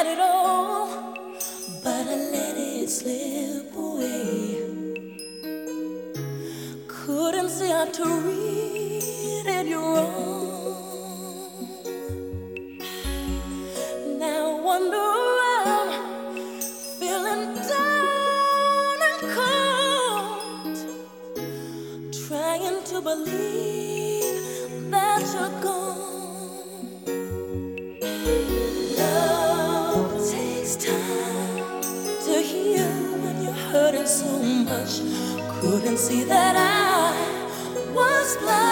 had it all, but I let it slip away. Couldn't see how to read it wrong. Now I wander around, feeling down and cold, trying to believe that you're gone. Love takes time to heal when you're hurting so much. Couldn't see that I was blind.